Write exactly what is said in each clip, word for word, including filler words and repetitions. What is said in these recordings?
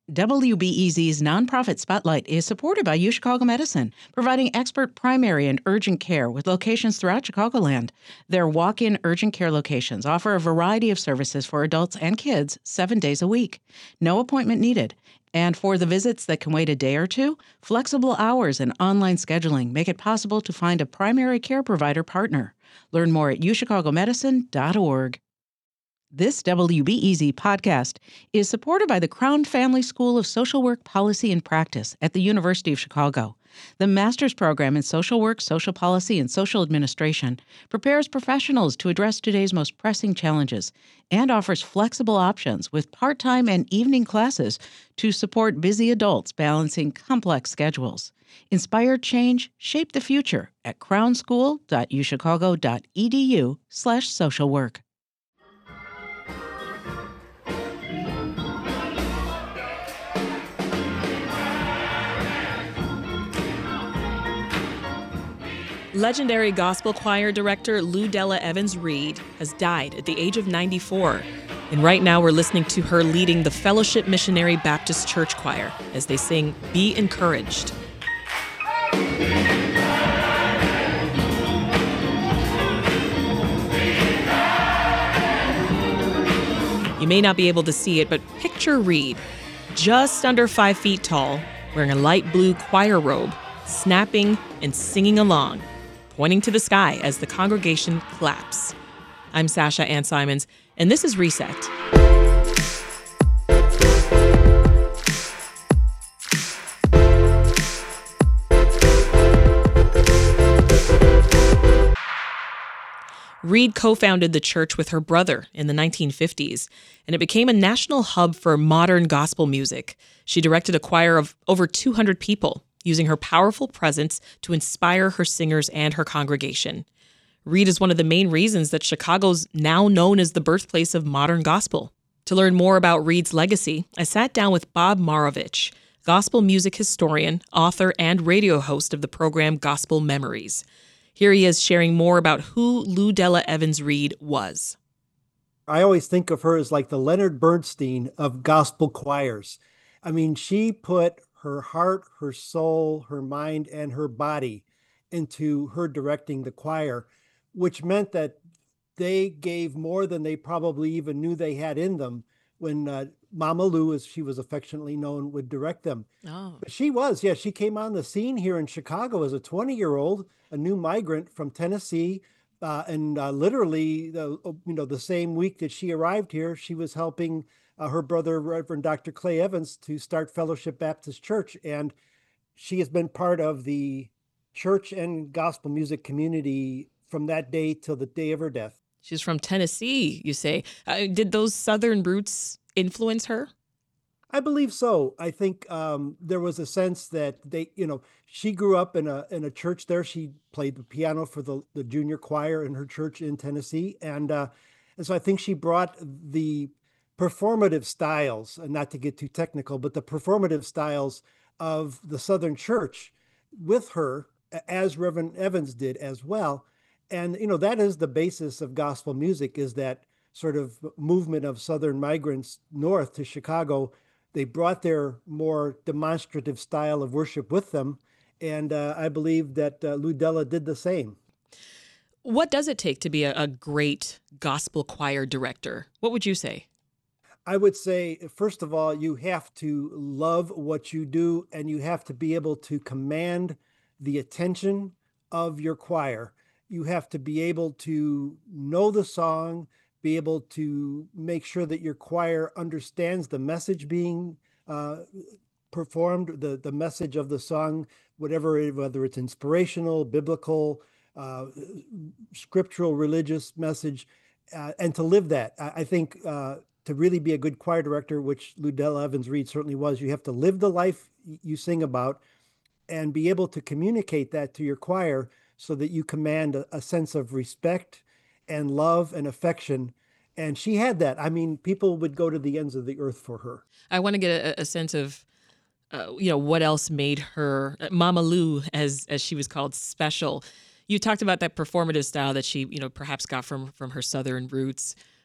W B E Z's nonprofit Spotlight is supported by UChicago Medicine, providing expert primary and urgent care with locations throughout Chicagoland. Their walk-in urgent care locations offer a variety of services for adults and kids seven days a week. No appointment needed. And for the visits that can wait a day or two, flexible hours and online scheduling make it possible to find a primary care provider partner. Learn more at u chicago medicine dot org. This W B E Z podcast is supported by the Crown Family School of Social Work Policy and Practice at the University of Chicago. The master's program in social work, social policy, and social administration prepares professionals to address today's most pressing challenges and offers flexible options with part-time and evening classes to support busy adults balancing complex schedules. Inspire change, shape the future at crownschool dot u chicago dot e d u slash social work. Legendary gospel choir director Ludella Evans Reed has died at the age of ninety-four. And right now we're listening to her leading the Fellowship Missionary Baptist Church Choir as they sing Be Encouraged. You may not be able to see it, but picture Reed, just under five feet tall, wearing a light blue choir robe, snapping and singing along, pointing to the sky as the congregation claps. I'm Sasha Ann Simons, and this is Reset. Reed co-founded the church with her brother in the nineteen fifties, and it became a national hub for modern gospel music. She directed a choir of over two hundred people, using her powerful presence to inspire her singers and her congregation. Reed is one of the main reasons that Chicago's now known as the birthplace of modern gospel. To learn more about Reed's legacy, I sat down with Bob Marovich, gospel music historian, author, and radio host of the program Gospel Memories. Here he is sharing more about who Ludella Evans Reed was. I always think of her as like the Leonard Bernstein of gospel choirs. I mean, she put her heart, her soul, her mind, and her body into her directing the choir, which meant that they gave more than they probably even knew they had in them when uh, Mama Lou, as she was affectionately known, would direct them. Oh. But she was, yeah, she came on the scene here in Chicago as a twenty-year-old, a new migrant from Tennessee, uh, and uh, literally, the, you know, the same week that she arrived here, she was helping Uh, her brother, Reverend Doctor Clay Evans, to start Fellowship Baptist Church. And she has been part of the church and gospel music community from that day till the day of her death. She's from Tennessee, you say. Uh, did those Southern roots influence her? I believe so. I think um, there was a sense that they, you know, she grew up in a in a church there. She played the piano for the, the junior choir in her church in Tennessee. And, uh, and so I think she brought the performative styles, and not to get too technical, but the performative styles of the Southern Church with her, as Reverend Evans did as well. And, you know, that is the basis of gospel music, is that sort of movement of Southern migrants north to Chicago. They brought their more demonstrative style of worship with them. And uh, I believe that uh, Ludella did the same. What does it take to be a, a great gospel choir director? What would you say? I would say, first of all, you have to love what you do, and you have to be able to command the attention of your choir. You have to be able to know the song, be able to make sure that your choir understands the message being uh, performed, the, the message of the song, whatever, it- whether it's inspirational, biblical, uh, scriptural, religious message, uh, and to live that. I, I think uh, to really be a good choir director, which Ludella Evans Reed certainly was, you have to live the life you sing about and be able to communicate that to your choir so that you command a, a sense of respect and love and affection. And she had that. I mean, people would go to the ends of the earth for her. I want to get a, a sense of, uh, you know, what else made her, uh, Mama Lou, as as she was called, special. You talked about that performative style that she, you know, perhaps got from from her Southern roots.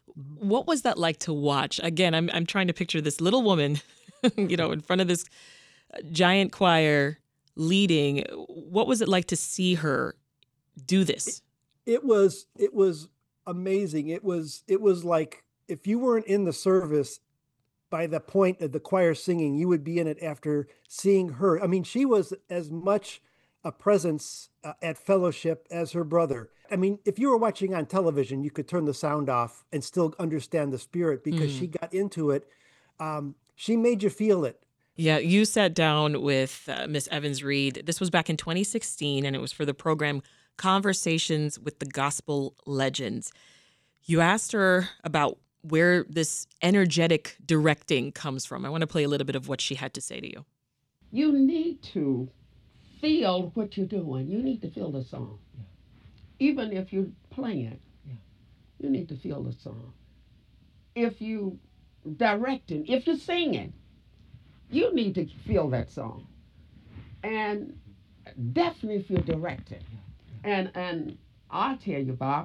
Mhm. What was that like to watch? Again, I'm I'm trying to picture this little woman, you know, in front of this giant choir leading. What was it like to see her do It, this? it was it was amazing. It was it was like if you weren't in the service by the point of the choir singing, you would be in it after seeing her. I mean, she was as much a presence uh, at fellowship as her brother. I mean, if you were watching on television, you could turn the sound off and still understand the spirit because she Mm. got into it. Um, she made you feel it. Yeah, you sat down with uh, Miss Evans Reed. This was back in twenty sixteen, and it was for the program Conversations with the Gospel Legends. You asked her about where this energetic directing comes from. I want to play a little bit of what she had to say to you. You need to feel what you're doing. You need to feel the song. Yeah. Even if you're playing, yeah, you need to feel the song. If you directing, if you're singing, you need to feel that song. And definitely if you're directing. And and I'll tell you, Bob,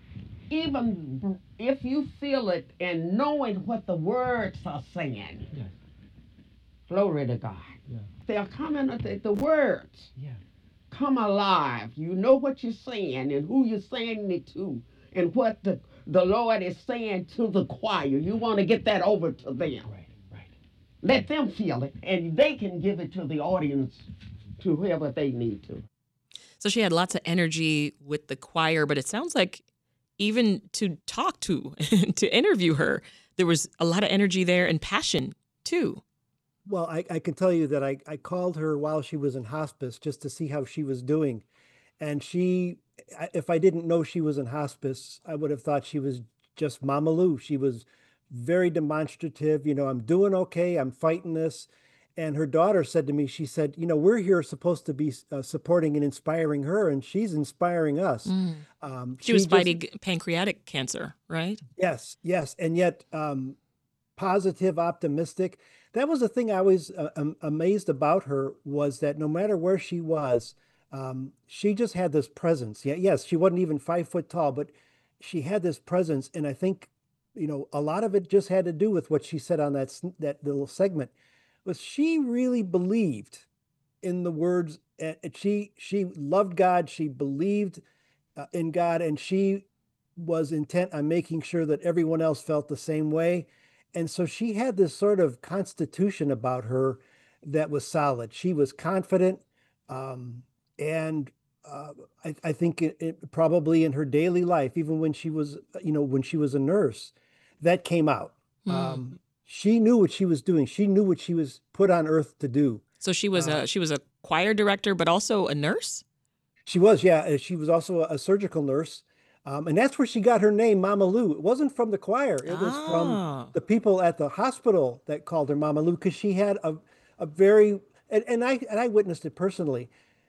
even if you feel it and knowing what the words are saying, yes, glory to God. Yeah. They're coming, the, the words, yeah, come alive. You know what you're saying and who you're saying it to and what the, the Lord is saying to the choir. You want to get that over to them. Right, right. Let them feel it and they can give it to the audience, to whoever they need to. So she had lots of energy with the choir, but it sounds like even to talk to, to interview her, there was a lot of energy there and passion too. Well, I, I can tell you that I, I called her while she was in hospice just to see how she was doing. And she, I- if I didn't know she was in hospice, I would have thought she was just Mama Lou. She was very demonstrative. You know, I'm doing okay. I'm fighting this. And her daughter said to me, she said, you know, we're here supposed to be uh, supporting and inspiring her, and she's inspiring us. Mm. Um, She was just, fighting pancreatic cancer, right? yes, yes. And yet, um, positive, optimistic. That was the thing I always uh, am amazed about her was that no matter where she was, um, she just had this presence. Yeah, yes, she wasn't even five foot tall, but she had this presence, and I think, you know, a lot of it just had to do with what she said on that s- that little segment. Was she really believed in the words? And she she loved God. She believed uh, in God, and she was intent on making sure that everyone else felt the same way. And so she had this sort of constitution about her that was solid. She was confident, um, and uh, I, I think it, it probably in her daily life, even when she was, you know, when she was a nurse, that came out. Mm. Um, she knew what she was doing. She knew what she was put on earth to do. So she was Uh, a she was a choir director, but also a nurse. She was, yeah. uh, She was also a, a surgical nurse. Um, and that's where she got her name, Mama Lou. It wasn't from the choir. It was from Ah, the people at the hospital that called her Mama Lou because she had a, a very, and, and I and I witnessed it personally.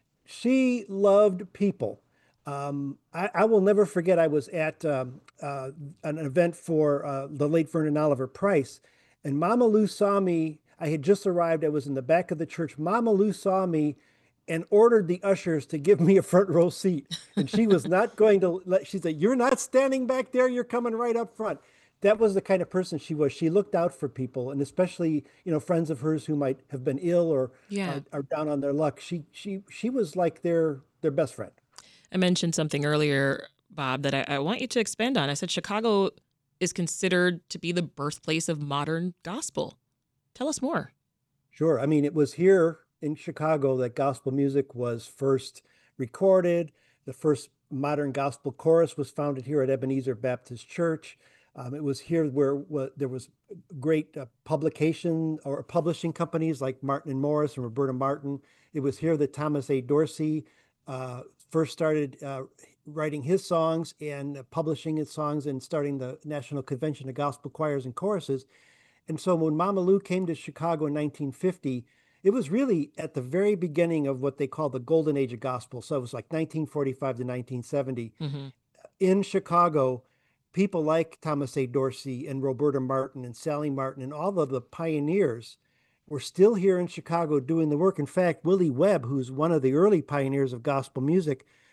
She loved people. Um, I, I will never forget. I was at um, uh, an event for uh, the late Vernon Oliver Price, and Mama Lou saw me. I had just arrived. I was in the back of the church. Mama Lou saw me and ordered the ushers to give me a front row seat. And she was not going to let, she said, "You're not standing back there. You're coming right up front." That was the kind of person she was. She looked out for people, and especially, you know, friends of hers who might have been ill or yeah. are, are down on their luck. She she she was like their their best friend. I mentioned something earlier, Bob, that I, I want you to expand on. I said Chicago is considered to be the birthplace of modern gospel. Tell us more. Sure. I mean, it was here in Chicago that gospel music was first recorded. The first modern gospel chorus was founded here at Ebenezer Baptist Church. Um, it was here where, where there was great uh, publication or publishing companies like Martin and Morris and Roberta Martin. It was here that Thomas A. Dorsey uh, first started uh, writing his songs and uh, publishing his songs and starting the National Convention of Gospel Choirs and Choruses. And so when Mama Lou came to Chicago in nineteen fifty, it was really at the very beginning of what they call the golden age of gospel. So it was like nineteen forty-five to nineteen seventy. Hmm. In Chicago, people like Thomas A. Dorsey and Roberta Martin and Sally Martin and all of the pioneers were still here in Chicago doing the work. In fact, Willie Webb, who's one of the early pioneers of gospel music,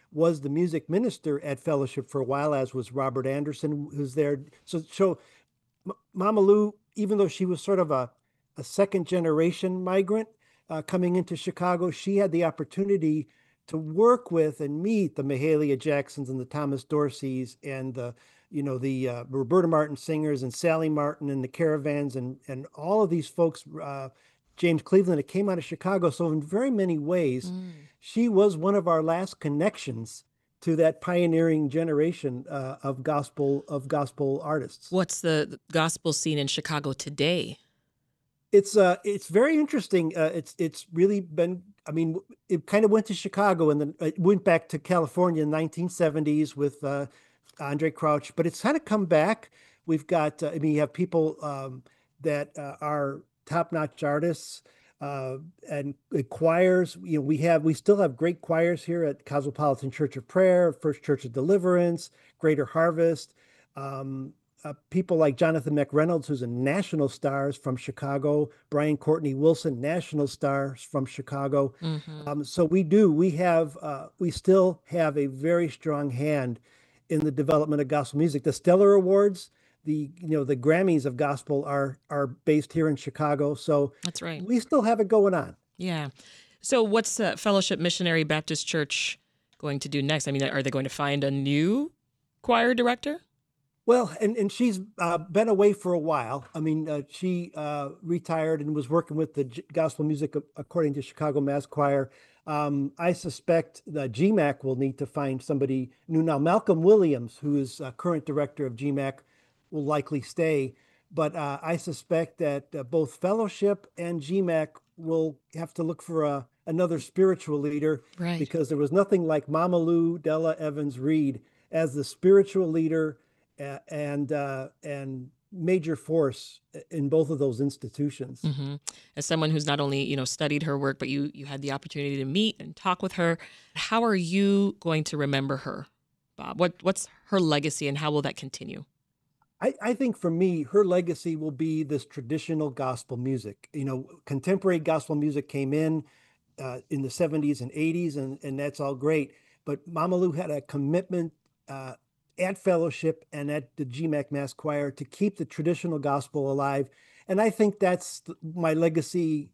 was the music minister at Fellowship for a while, as was Robert Anderson, who's there. So, so M- Mama Lou, even though she was sort of a, a second generation migrant uh, coming into Chicago, she had the opportunity to work with and meet the Mahalia Jacksons and the Thomas Dorseys and the, you know, the uh, Roberta Martin singers and Sally Martin and the Caravans and, and all of these folks, uh, James Cleveland, that came out of Chicago. So in very many ways, mm. she was one of our last connections to that pioneering generation uh, of gospel of gospel artists. What's the gospel scene in Chicago today? It's uh, it's very interesting. Uh, it's it's really been. I mean, it kind of went to Chicago and then it went back to California in the nineteen seventies with uh, Andre Crouch, but it's kind of come back. We've got. Uh, I mean, you have people um, that uh, are top-notch artists. Uh, and uh, choirs, you know, we have, we still have great choirs here at Cosmopolitan Church of Prayer, First Church of Deliverance, Greater Harvest. Um, uh, people like Jonathan McReynolds, who's a national star from Chicago, Brian Courtney Wilson, national stars from Chicago. Mm-hmm. Um, so we do, we have, uh, we still have a very strong hand in the development of gospel music. The Stellar Awards, the you know the Grammys of gospel are are based here in Chicago, so that's right. We still have it going on. Yeah. So what's uh, Fellowship Missionary Baptist Church going to do next? I mean, are they going to find a new choir director? Well, and and she's uh, been away for a while. I mean, uh, she uh, retired and was working with the G- gospel music according to Chicago Mass Choir. Um, I suspect the G M A C will need to find somebody new now. Malcolm Williams, who is uh, current director of G M A C, will likely stay, but uh, I suspect that uh, both Fellowship and G M A C will have to look for a, another spiritual leader, right? Because there was nothing like Mama Lou Della Evans Reed as the spiritual leader uh, and uh, and major force in both of those institutions. Mm-hmm. As someone who's not only you know studied her work, but you you had the opportunity to meet and talk with her, how are you going to remember her, Bob? What what's her legacy, and how will that continue? I, I think for me, her legacy will be this traditional gospel music. You know, contemporary gospel music came in uh, in the seventies and eighties, and, and that's all great. But Mama Lou had a commitment uh, at Fellowship and at the G M A C Mass Choir to keep the traditional gospel alive. And I think that's my legacy.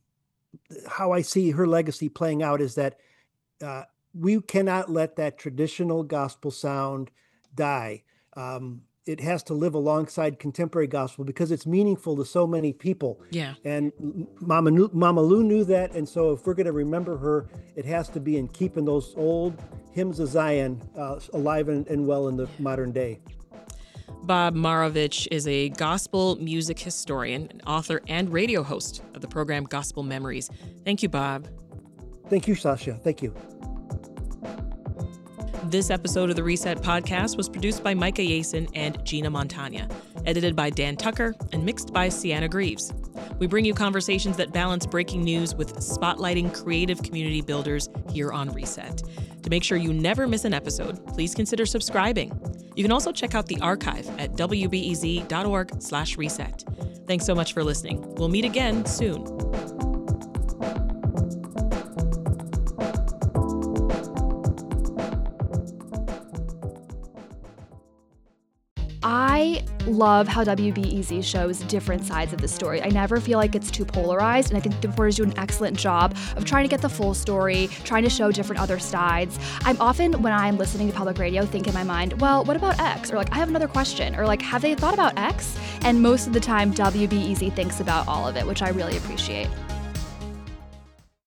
How I see her legacy playing out is that uh, we cannot let that traditional gospel sound die. Um, It has to live alongside contemporary gospel because it's meaningful to so many people. Yeah. And Mama, Mama Lou knew that. And so if we're going to remember her, it has to be in keeping those old hymns of Zion uh, alive and, and well in the modern day. Bob Marovich is a gospel music historian, an author, and radio host of the program Gospel Memories. Thank you, Bob. Thank you, Sasha. Thank you. This episode of the Reset Podcast was produced by Micah Yason and Gina Montagna, edited by Dan Tucker, and mixed by Sienna Greaves. We bring you conversations that balance breaking news with spotlighting creative community builders here on Reset. To make sure you never miss an episode, please consider subscribing. You can also check out the archive at w b e z dot org slash reset. Thanks so much for listening. We'll meet again soon. I love how W B E Z shows different sides of the story. I never feel like it's too polarized, and I think the reporters do an excellent job of trying to get the full story, trying to show different other sides. I'm often, when I'm listening to public radio, think in my mind, well, what about X? Or like, I have another question. Or like, have they thought about X? And most of the time, W B E Z thinks about all of it, which I really appreciate.